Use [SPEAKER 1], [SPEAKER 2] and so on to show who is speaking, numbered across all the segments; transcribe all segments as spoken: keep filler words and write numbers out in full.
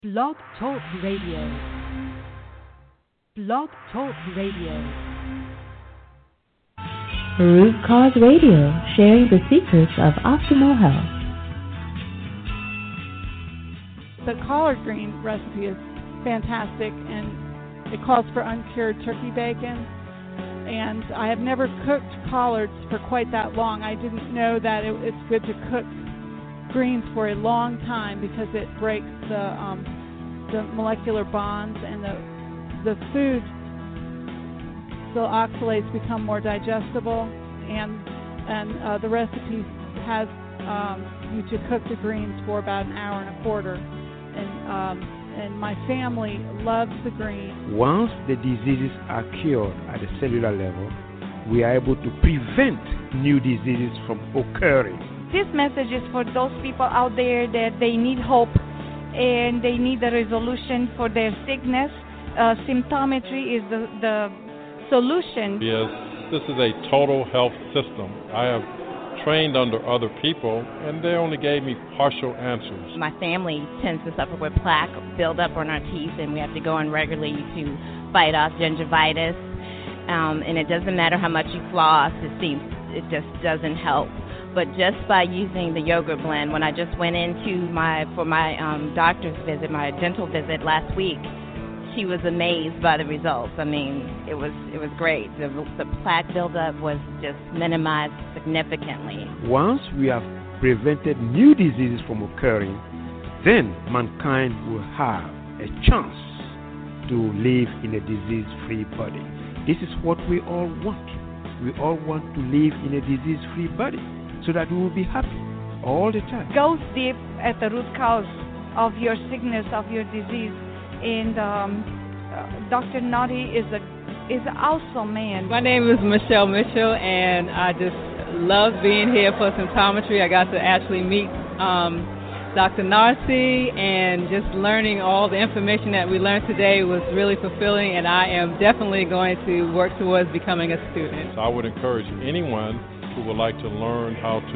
[SPEAKER 1] Blog Talk Radio. Blog Talk Radio.
[SPEAKER 2] Root Cause Radio, sharing the secrets of optimal health.
[SPEAKER 3] The collard green recipe is fantastic, and it calls for uncured turkey bacon. And I have never cooked collards for quite that long. I didn't know that it, it's good to cook greens for a long time because it breaks the um, the molecular bonds, and the the food, the oxalates become more digestible, and and uh, the recipe has um, you to cook the greens for about an hour and a quarter, and um, and my family loves the greens.
[SPEAKER 4] Once the diseases are cured at the cellular level, we are able to prevent new diseases from occurring.
[SPEAKER 5] This message is for those people out there that they need hope and they need a resolution for their sickness. Uh, symptometry is the, the solution.
[SPEAKER 6] Yes, this is a total health system. I have trained under other people, and they only gave me partial answers.
[SPEAKER 7] My family tends to suffer with plaque buildup on our teeth, and we have to go in regularly to fight off gingivitis. Um, and it doesn't matter how much you floss, it seems it just doesn't help. But just by using the yogurt blend, when I just went into my for my um, doctor's visit, my dental visit last week, she was amazed by the results. I mean, it was it was great. The, the plaque buildup was just minimized significantly.
[SPEAKER 4] Once we have prevented new diseases from occurring, then mankind will have a chance to live in a disease-free body. This is what we all want. We all want to live in a disease-free body, so that we will be happy all the time.
[SPEAKER 5] Goes deep at the root cause of your sickness, of your disease. And um, uh, Doctor Naughty is a is an awesome man.
[SPEAKER 8] My name is Michelle Mitchell, and I just love being here for symptometry. I got to actually meet um, Doctor Narcy, and just learning all the information that we learned today was really fulfilling, and I am definitely going to work towards becoming a student.
[SPEAKER 6] So I would encourage anyone who would like to learn how to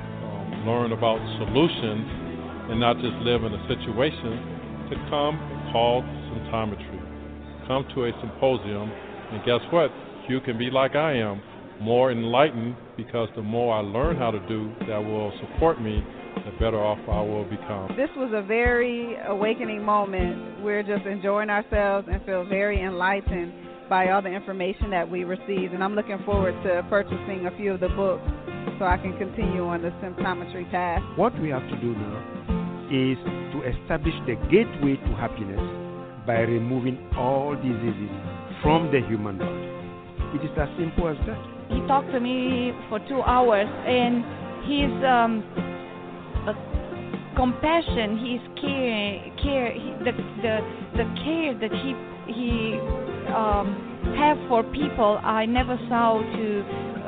[SPEAKER 6] um, learn about solutions and not just live in a situation, to come and call symptometry. Come to a symposium, and guess what? You can be like I am, more enlightened, because the more I learn how to do that will support me, the better off I will become.
[SPEAKER 3] This was a very awakening moment. We're just enjoying ourselves and feel very enlightened by all the information that we received, and I'm looking forward to purchasing a few of the books so I can continue on the symptometry path.
[SPEAKER 4] What we have to do now is to establish the gateway to happiness by removing all diseases from the human body. It is as simple as that.
[SPEAKER 5] He talked to me for two hours, and his um, uh, compassion, his care, care, he, the the the care that he he um, have for people, I never saw to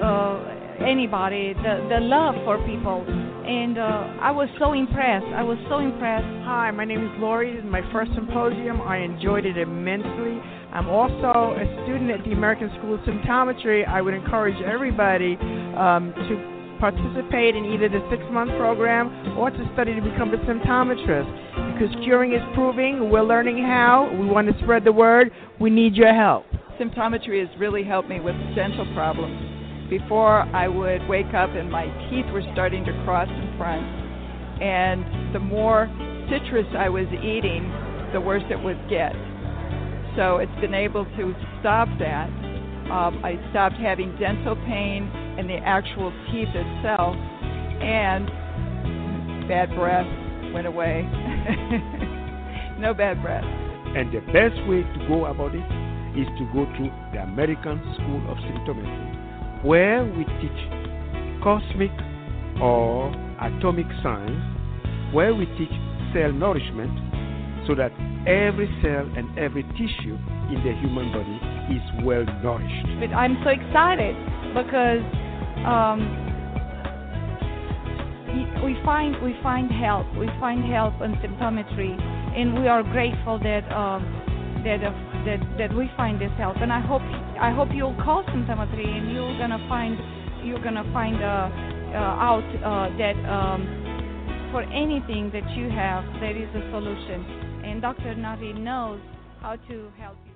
[SPEAKER 5] uh, anybody. The the love for people, and uh, I was so impressed. I was so impressed.
[SPEAKER 9] Hi, my name is Lori. This is my first symposium. I enjoyed it immensely. I'm also a student at the American School of Symptometry. I would encourage everybody um, to participate in either the six-month program or to study to become a symptometrist, because curing is proving. We're learning how. We want to spread the word. We need your help.
[SPEAKER 10] Symptometry has really helped me with dental problems. Before, I would wake up and my teeth were starting to cross in front, and the more citrus I was eating, the worse it would get. So it's been able to stop that. Um, I stopped having dental pain in the actual teeth itself, and bad breath went away. No bad breath.
[SPEAKER 4] And the best way to go about it is to go to the American School of Symptometry, where we teach cosmic or atomic science, where we teach cell nourishment, so that every cell and every tissue in the human body is well nourished.
[SPEAKER 5] But I'm so excited because um, we find we find help. We find help in symptometry, and we are grateful that um, that, uh, that that we find this help. And I hope I hope you'll call symptometry, and you're gonna find you're gonna find uh, uh, out uh, that um, for anything that you have, there is a solution. and Doctor Nari knows how to help you.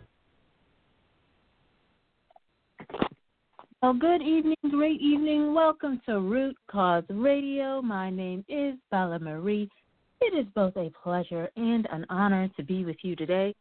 [SPEAKER 2] Well, good evening, great evening. Welcome to Root Cause Radio. My name is Bella Marie. It is both a pleasure and an honor to be with you today.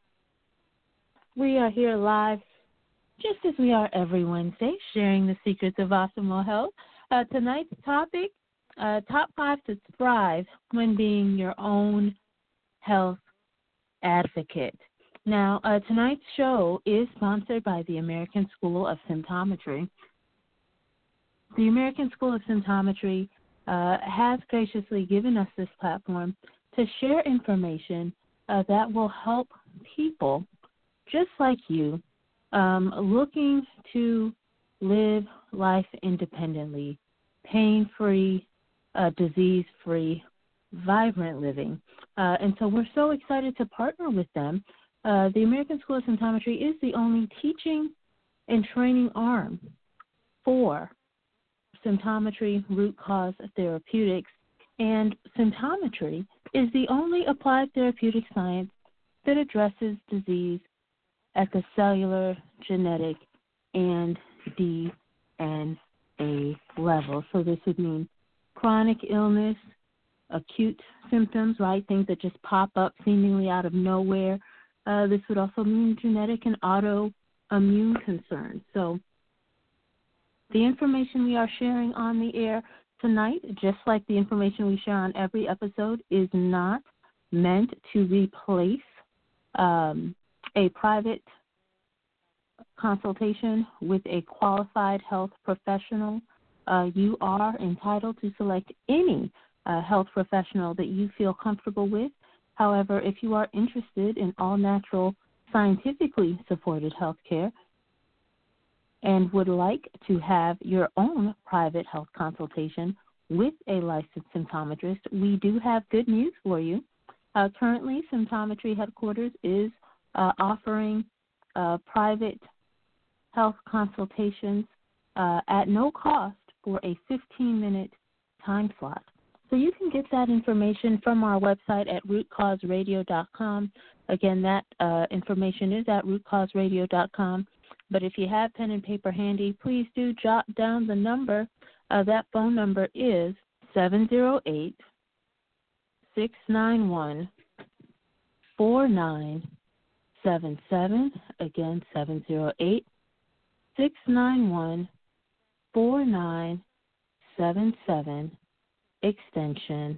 [SPEAKER 2] We are here live, just as we are every Wednesday, sharing the secrets of optimal health. Uh, tonight's topic, uh, top five to thrive when being your own health advocate. Now, uh, tonight's show is sponsored by the American School of Symptometry. The American School of Symptometry uh, has graciously given us this platform to share information uh, that will help people just like you um, looking to live life independently, pain-free, uh, disease-free, vibrant living. Uh, and so we're so excited to partner with them. Uh, the American School of Symptometry is the only teaching and training arm for symptometry root cause therapeutics, and symptometry is the only applied therapeutic science that addresses disease at the cellular, genetic, and D N A level. So this would mean chronic illness, acute symptoms, right, things that just pop up seemingly out of nowhere. Uh, this would also mean genetic and autoimmune concerns. So the information we are sharing on the air tonight, just like the information we share on every episode, is not meant to replace um, a private consultation with a qualified health professional. Uh, you are entitled to select any uh, health professional that you feel comfortable with. However, if you are interested in all-natural, scientifically supported health care, and would like to have your own private health consultation with a licensed symptometrist, we do have good news for you. Uh, currently, Symptometry Headquarters is uh, offering uh, private health consultations uh, at no cost for a fifteen-minute time slot. So you can get that information from our website at root cause radio dot com. Again, that uh, information is at root cause radio dot com. But if you have pen and paper handy, please do jot down the number. Uh, that phone number is seven zero eight, six nine one, four nine seven seven. Again, seven zero eight, six nine one, four nine seven seven, extension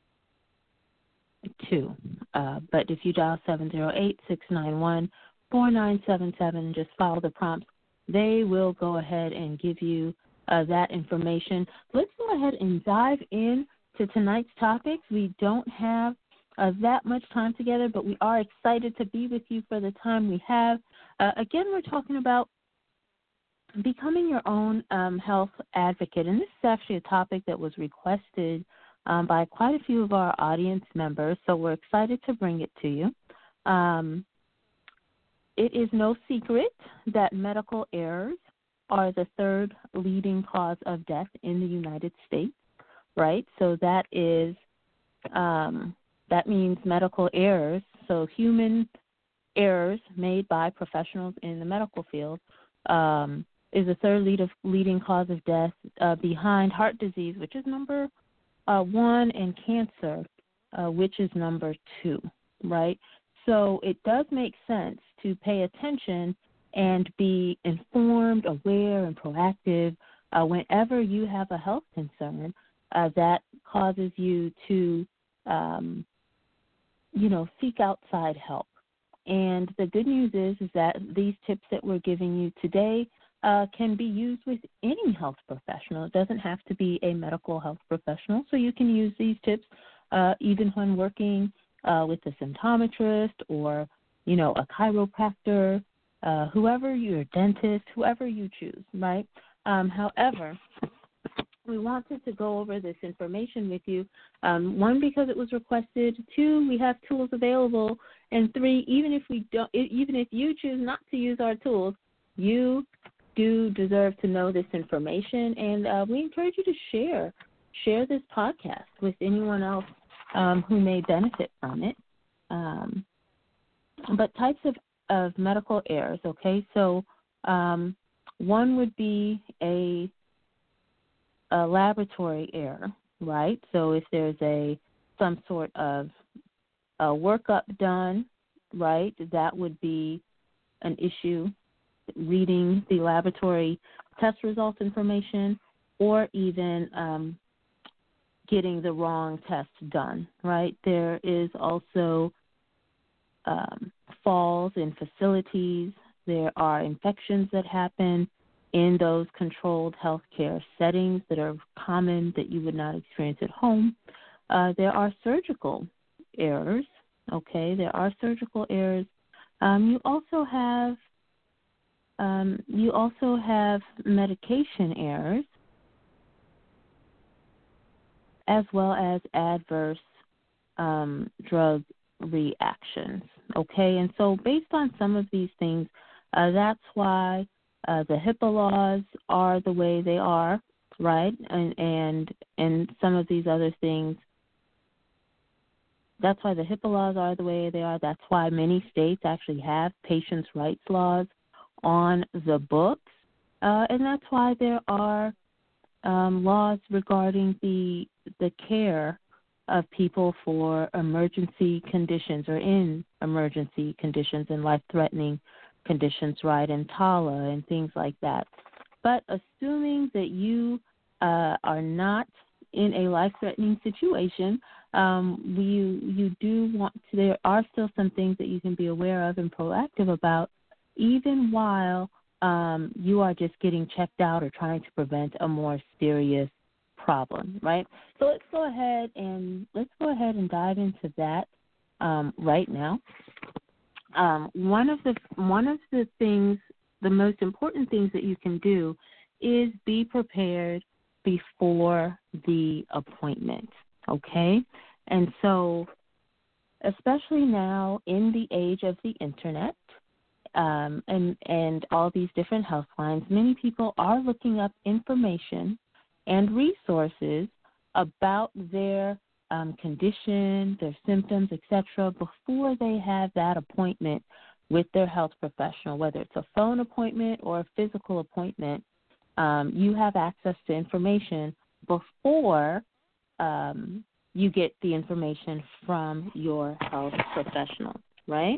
[SPEAKER 2] two. Uh, but if you dial seven zero eight, six nine one, four nine seven seven and just follow the prompts, they will go ahead and give you uh, that information. Let's go ahead and dive in to tonight's topics. We don't have uh, that much time together, but we are excited to be with you for the time we have. Uh, again, we're talking about becoming your own um, health advocate, and this is actually a topic that was requested um, by quite a few of our audience members, so we're excited to bring it to you. Um, It is no secret that medical errors are the third leading cause of death in the United States, right? So that is, um, that means medical errors, so human errors made by professionals in the medical field um, is the third lead of, leading cause of death uh, behind heart disease, which is number uh, one, and cancer, uh, which is number two, right? So it does make sense to pay attention and be informed, aware, and proactive uh, whenever you have a health concern uh, that causes you to, um, you know, seek outside help. And the good news is, is that these tips that we're giving you today uh, can be used with any health professional. It doesn't have to be a medical health professional, so you can use these tips uh, even when working Uh, with a symptometrist or, you know, a chiropractor, uh, whoever your dentist, whoever you choose, right? Um, however, we wanted to go over this information with you. Um, one, because it was requested. Two, we have tools available. And three, even if we don't, even if you choose not to use our tools, you do deserve to know this information. And uh, we encourage you to share, share this podcast with anyone else Um, who may benefit from it. Um, but types of, of medical errors, okay? So um, one would be a, a laboratory error, right? So if there's a some sort of a workup done, right, that would be an issue, reading the laboratory test results information, or even um, getting the wrong test done, right? There is also um, falls in facilities. There are infections that happen in those controlled healthcare settings that are common that you would not experience at home. Uh, there are surgical errors, okay? There are surgical errors. Um, you also have um, you also have medication errors, as well as adverse um, drug reactions, okay? And so based on some of these things, uh, that's why uh, the HIPAA laws are the way they are, right? And, and and some of these other things, that's why the HIPAA laws are the way they are. That's why many states actually have patients' rights laws on the books. Uh, and that's why there are um, laws regarding the the care of people for emergency conditions or in emergency conditions and life-threatening conditions, right, and T A L A and things like that. But assuming that you uh, are not in a life-threatening situation, um, you you do want to, there are still some things that you can be aware of and proactive about, even while um, you are just getting checked out or trying to prevent a more serious problem, right? So let's go ahead and let's go ahead and dive into that um, right now. Um, one of the one of the things, the most important things that you can do is be prepared before the appointment, okay? And so, especially now in the age of the internet um, and and all these different health lines, many people are looking up information and resources about their um, condition, their symptoms, et cetera, before they have that appointment with their health professional, whether it's a phone appointment or a physical appointment. Um, you have access to information before um, you get the information from your health professional, right?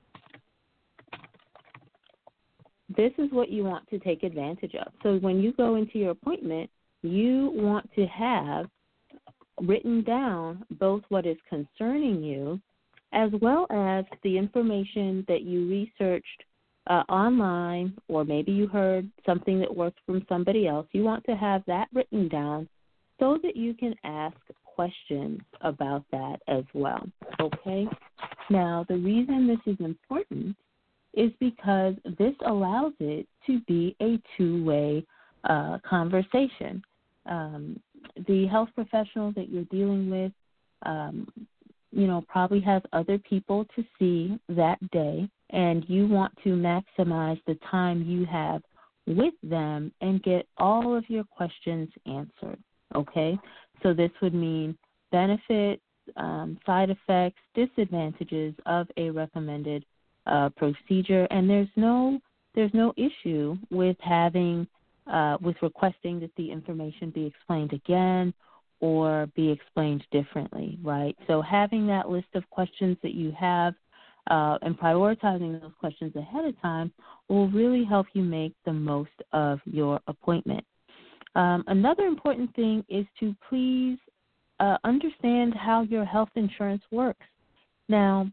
[SPEAKER 2] This is what you want to take advantage of. So when you go into your appointment, you want to have written down both what is concerning you as well as the information that you researched uh, online, or maybe you heard something that worked from somebody else. You want to have that written down so that you can ask questions about that as well, okay? Now, the reason this is important is because this allows it to be a two-way uh, conversation. Um, the health professional that you're dealing with, um, you know, probably has other people to see that day, and you want to maximize the time you have with them and get all of your questions answered, okay? So this would mean benefits, um, side effects, disadvantages of a recommended uh, procedure, and there's no there's no issue with having Uh, with requesting that the information be explained again or be explained differently, right? So having that list of questions that you have uh, and prioritizing those questions ahead of time will really help you make the most of your appointment. Um, another important thing is to please uh, understand how your health insurance works. Now,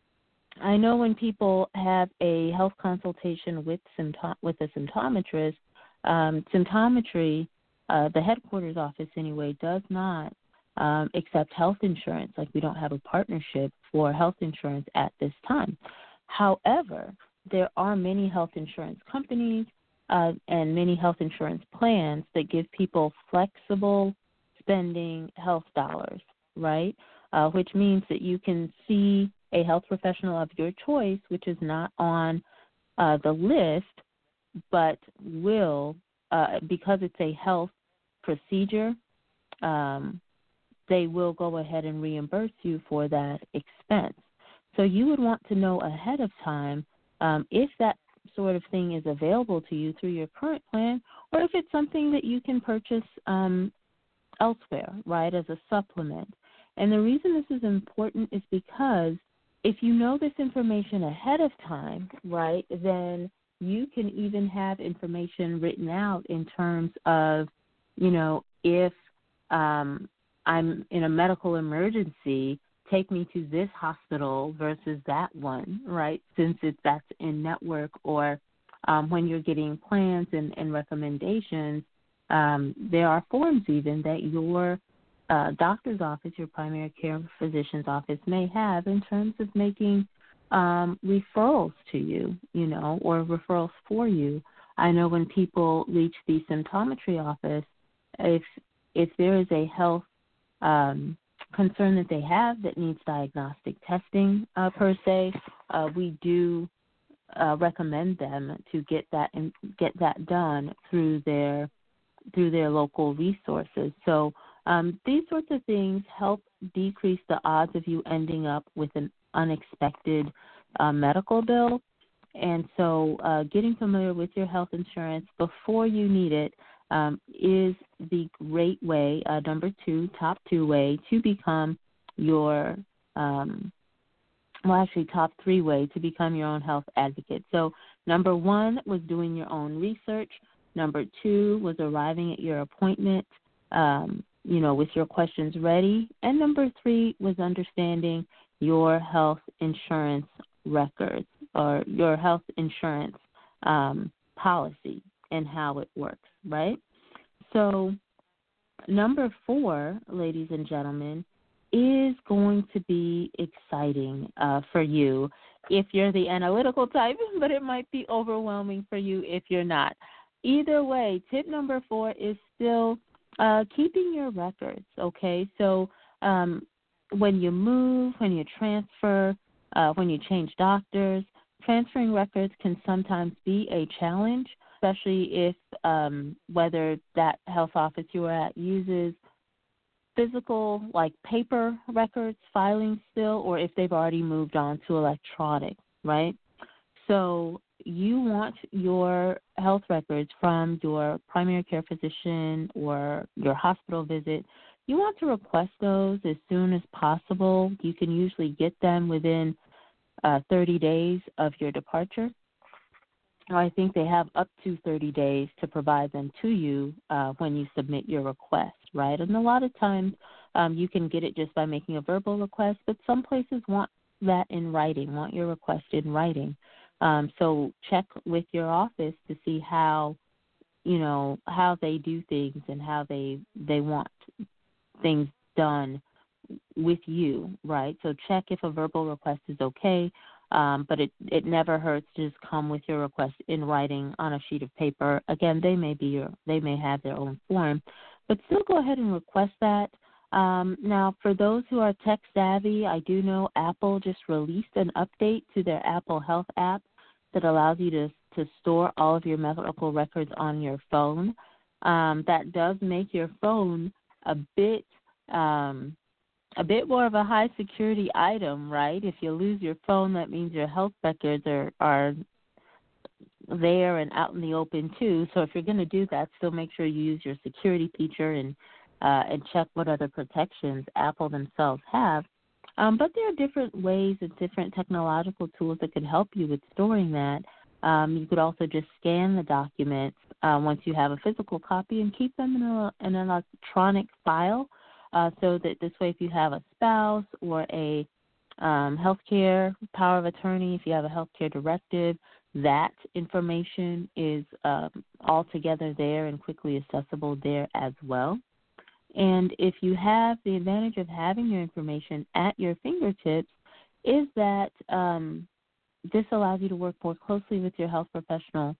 [SPEAKER 2] I know when people have a health consultation with symptom- with a symptometrist, Um, symptometry, uh, the headquarters office anyway, does not um, accept health insurance. Like, we don't have a partnership for health insurance at this time. However, there are many health insurance companies uh, and many health insurance plans that give people flexible spending health dollars, right? Uh, which means that you can see a health professional of your choice, which is not on uh, the list, but will, uh, because it's a health procedure, um, they will go ahead and reimburse you for that expense. So you would want to know ahead of time um, if that sort of thing is available to you through your current plan, or if it's something that you can purchase um, elsewhere, right, as a supplement. And the reason this is important is because if you know this information ahead of time, right, then you can even have information written out in terms of, you know, if um, I'm in a medical emergency, take me to this hospital versus that one, right, since it's that's in network, or um, when you're getting plans and, and recommendations, um, there are forms even that your uh, doctor's office, your primary care physician's office may have in terms of making um, referrals to you, you know, or referrals for you. I know when people reach the symptometry office, if if there is a health um, concern that they have that needs diagnostic testing uh, per se, uh, we do uh, recommend them to get that and get that done through their through their local resources. So um, these sorts of things help decrease the odds of you ending up with an unexpected uh, medical bill. And so uh, getting familiar with your health insurance before you need it um, is the great way, uh, number two, top two way, to become your, um, well, actually top three way to become your own health advocate. So number one was doing your own research. Number two was arriving at your appointment, um, you know, with your questions ready. And number three was understanding your health insurance records or your health insurance um, policy and how it works, right? So number four, ladies and gentlemen, is going to be exciting uh, for you if you're the analytical type, but it might be overwhelming for you if you're not. Either way, tip number four is still uh, keeping your records, okay? So um, when you move, when you transfer, uh, when you change doctors, transferring records can sometimes be a challenge, especially if um, whether that health office you are at uses physical, like paper records, filing still, or if they've already moved on to electronic, right? So you want your health records from your primary care physician or your hospital visit. You want to request those as soon as possible. You can usually get them within uh, thirty days of your departure. I think they have up to thirty days to provide them to you uh, when you submit your request, right? And a lot of times um, you can get it just by making a verbal request, but some places want that in writing, want your request in writing. Um, so check with your office to see how, you know, how they do things and how they they want things done with you, right? So check if a verbal request is okay, um, but it, it never hurts to just come with your request in writing on a sheet of paper. Again, they may be your, they may have their own form, but still go ahead and request that. Um, now, for those who are tech savvy, I do know Apple just released an update to their Apple Health app that allows you to, to store all of your medical records on your phone. Um, that does make your phone a bit um, a bit more of a high security item, right? If you lose your phone, that means your health records are, are there and out in the open too. So if you're going to do that, still make sure you use your security feature and uh, and check what other protections Apple themselves have. Um, but there are different ways and different technological tools that can help you with storing that. Um, you could also just scan the documents uh, once you have a physical copy and keep them in, a, in an electronic file uh, so that this way if you have a spouse or a um, healthcare power of attorney, if you have a healthcare directive, that information is um, all together there and quickly accessible there as well. And if you have the advantage of having your information at your fingertips, is that um, this allows you to work more closely with your health professional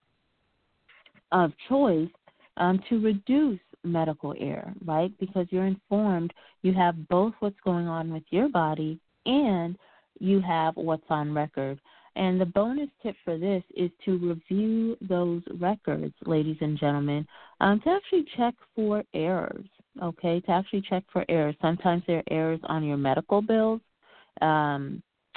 [SPEAKER 2] of choice um, to reduce medical error, right? Because you're informed, you have both what's going on with your body and you have what's on record. And the bonus tip for this is to review those records, ladies and gentlemen, um, to actually check for errors, okay, to actually check for errors. Sometimes there are errors on your medical bills. Um,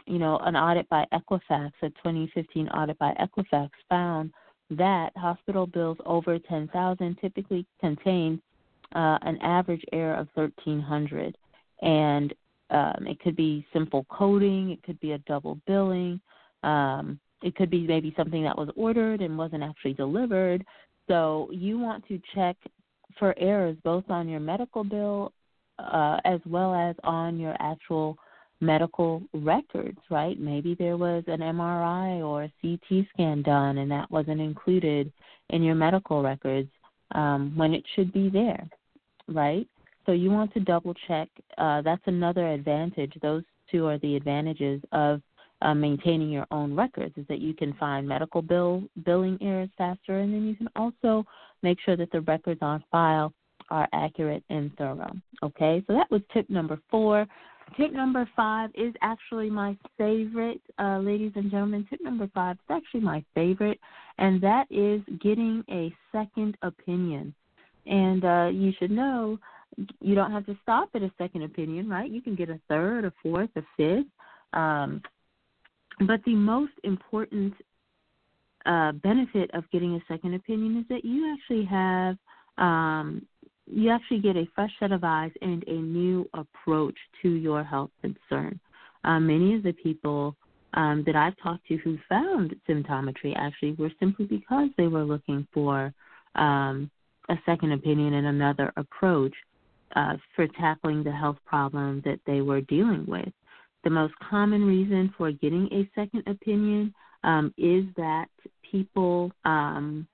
[SPEAKER 2] you know, an audit by Equifax, a twenty fifteen audit by Equifax found that hospital bills over ten thousand typically contain uh, an average error of thirteen hundred, and um, it could be simple coding, it could be a double billing, um, it could be maybe something that was ordered and wasn't actually delivered. So you want to check for errors both on your medical bill uh, as well as on your actual medical records, right? Maybe there was an M R I or a C T scan done and that wasn't included in your medical records um, when it should be there, right? So you want to double check. Uh, that's another advantage. Those two are the advantages of uh, maintaining your own records, is that you can find medical bill billing errors faster, and then you can also make sure that the records on file are accurate and thorough. Okay, so that was tip number four. Tip number five is actually my favorite, uh, ladies and gentlemen. Tip number five is actually my favorite, and that is getting a second opinion. And uh, you should know you don't have to stop at a second opinion, right? You can get a third, a fourth, a fifth. Um, but the most important uh, benefit of getting a second opinion is that you actually have um, you actually get a fresh set of eyes and a new approach to your health concern. Uh, many of the people um, that I've talked to who found symptometry actually were simply because they were looking for um, a second opinion and another approach uh, for tackling the health problem that they were dealing with. The most common reason for getting a second opinion um, is that people um,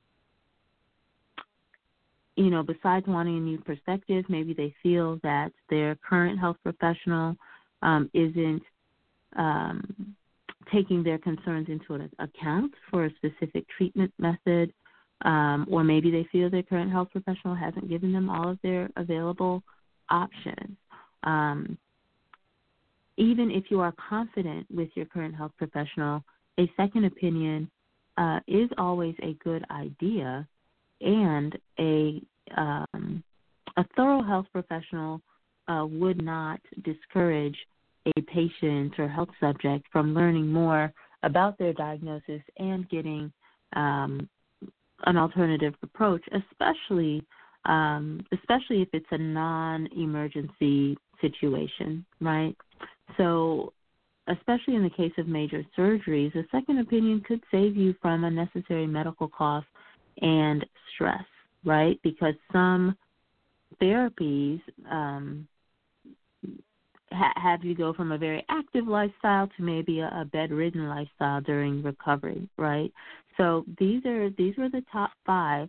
[SPEAKER 2] you know, besides wanting a new perspective, maybe they feel that their current health professional um, isn't um, taking their concerns into account for a specific treatment method, um, or maybe they feel their current health professional hasn't given them all of their available options. Um, even if you are confident with your current health professional, a second opinion uh, is always a good idea. And a um, a thorough health professional uh, would not discourage a patient or health subject from learning more about their diagnosis and getting um, an alternative approach, especially um, especially if it's a non-emergency situation, right? So, especially in the case of major surgeries, a second opinion could save you from unnecessary medical costs and stress, right? Because some therapies um, ha- have you go from a very active lifestyle to maybe a, a bedridden lifestyle during recovery, right? So these are these were the top five.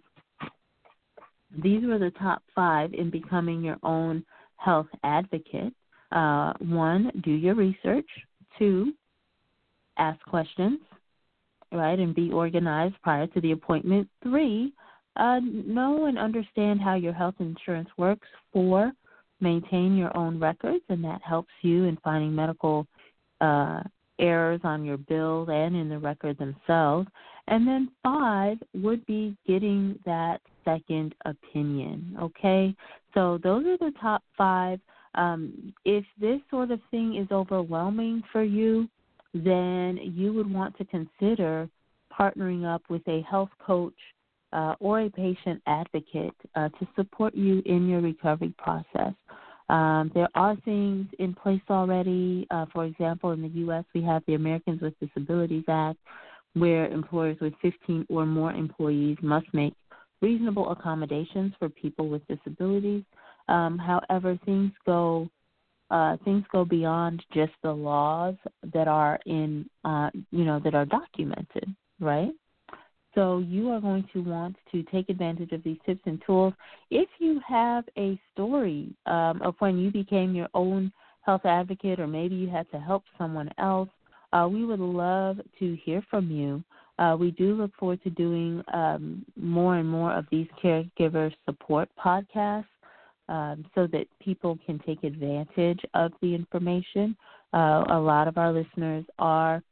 [SPEAKER 2] These were the top five in becoming your own health advocate. Uh, one, do your research. Two, ask questions, right, and be organized prior to the appointment. Three, uh, know and understand how your health insurance works. Four, maintain your own records, and that helps you in finding medical uh, errors on your bills and in the record themselves. And then five would be getting that second opinion, okay? So those are the top five. Um, if this sort of thing is overwhelming for you, then you would want to consider partnering up with a health coach uh, or a patient advocate uh, to support you in your recovery process. Um, there are things in place already. Uh, for example, in the U S, we have the Americans with Disabilities Act, where employers with fifteen or more employees must make reasonable accommodations for people with disabilities. Um, however, things go Uh, things go beyond just the laws that are in, uh, you know, that are documented, right? So you are going to want to take advantage of these tips and tools. If you have a story um, of when you became your own health advocate, or maybe you had to help someone else, uh, we would love to hear from you. Uh, we do look forward to doing um, more and more of these caregiver support podcasts. Um, so that people can take advantage of the information. Uh, a lot of our listeners are,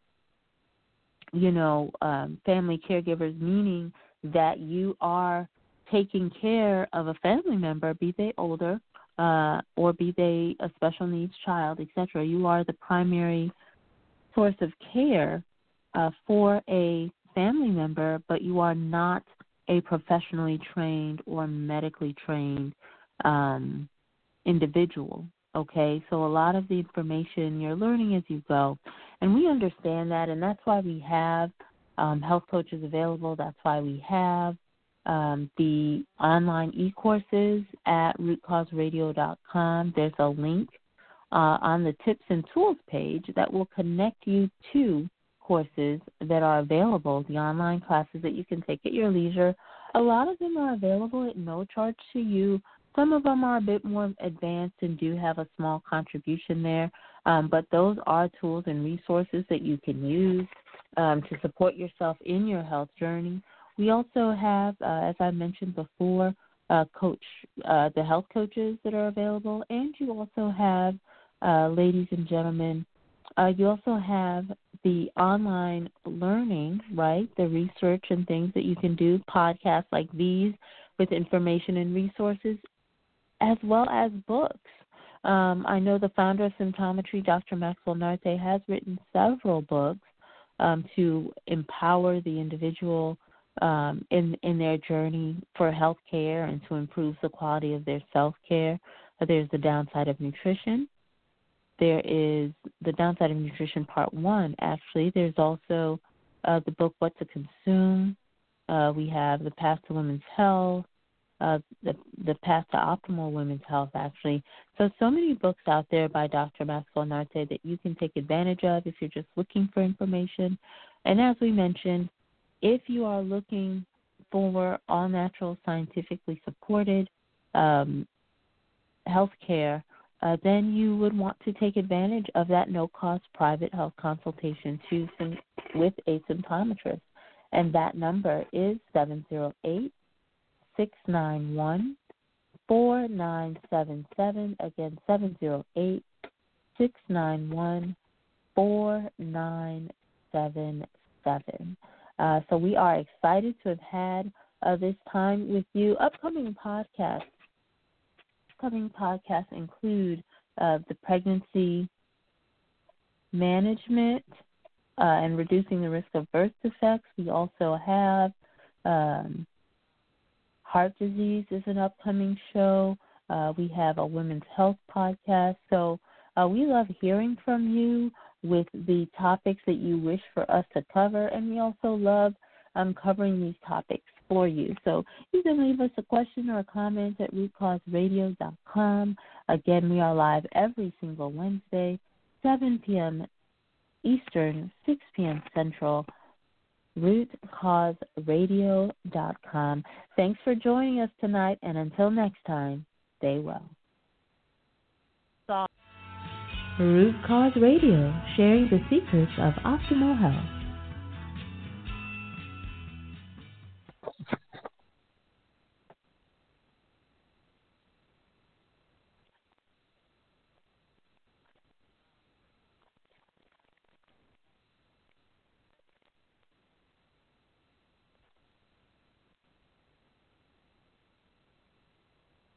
[SPEAKER 2] you know, um, family caregivers, meaning that you are taking care of a family member, be they older uh, or be they a special needs child, et cetera. You are the primary source of care uh, for a family member, but you are not a professionally trained or medically trained um, individual. Okay, so a lot of the information you're learning as you go, and we understand that, and that's why we have um, health coaches available. That's why we have um, the online e-courses at root cause radio dot com. There's a link uh, on the tips and tools page that will connect you to courses that are available, the online classes that you can take at your leisure. A lot of them are available at no charge to you. Some of them are a bit more advanced and do have a small contribution there, um, but those are tools and resources that you can use um, to support yourself in your health journey. We also have, uh, as I mentioned before, uh, coach uh, the health coaches that are available, and you also have, uh, ladies and gentlemen, uh, you also have the online learning, right, the research and things that you can do, podcasts like these with information and resources, as well as books. Um, I know the founder of Symptometry, Doctor Maxwell Narte, has written several books um, to empower the individual um, in in their journey for health care and to improve the quality of their self-care. Uh, there's The Downside of Nutrition. There is The Downside of Nutrition Part one, actually. There's also uh, the book What to Consume. Uh, we have The Path to Women's Health. Uh, the the Path to Optimal Women's Health, actually. So, so many books out there by Doctor Maxwell Narte that you can take advantage of if you're just looking for information. And as we mentioned, if you are looking for all-natural, scientifically supported um, health care, uh, then you would want to take advantage of that no-cost private health consultation to, with a symptometrist. And that number is seven zero eight, six nine one, four nine seven seven. Again, seven zero eight, six nine one, four nine seven seven. Uh, so we are excited to have had uh, this time with you. Upcoming podcasts, upcoming podcasts include uh, the pregnancy management uh, and reducing the risk of birth defects. We also have um, heart disease is an upcoming show. Uh, we have a women's health podcast. So uh, we love hearing from you with the topics that you wish for us to cover, and we also love um, covering these topics for you. So you can leave us a question or a comment at root cause radio dot com. Again, we are live every single Wednesday, seven p.m. Eastern, six p.m. Central, root cause radio dot com. Thanks for joining us tonight, and until next time, stay well. Root Cause Radio, sharing the secrets of optimal health.